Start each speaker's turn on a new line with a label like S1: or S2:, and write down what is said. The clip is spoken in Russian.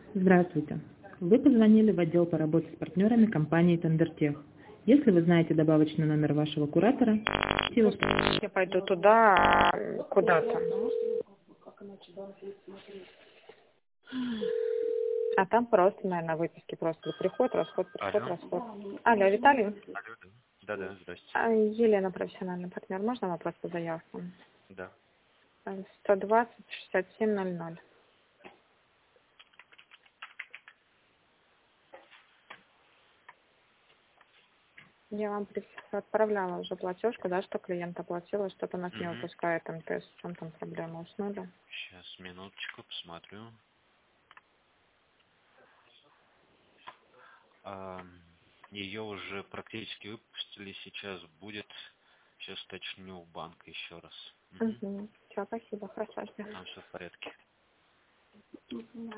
S1: Здравствуйте. Вы позвонили в отдел по работе с партнерами компании Тендертех. Если вы знаете добавочный номер вашего куратора,
S2: Я пойду туда, куда-то. А там просто, наверное, выписки просто приход, расход, приход,
S3: Алло.
S2: расход. Алло, Виталий?
S3: Алло, да. Да, здрасте.
S2: Елена, профессиональный партнер. Можно вопрос по заявкам?
S3: Да.
S2: 120-67-00. Я вам отправляла уже платежку, да, что клиент оплатил, и что-то нас не
S3: Угу.
S2: выпускает МТС. В чем там проблема? Уснули?
S3: Сейчас, минуточку, посмотрю. Ее уже практически выпустили, сейчас будет. Сейчас уточню у банка еще раз. Угу.
S2: Угу. Все, спасибо. Хорошо, ждем.
S3: Там все в порядке.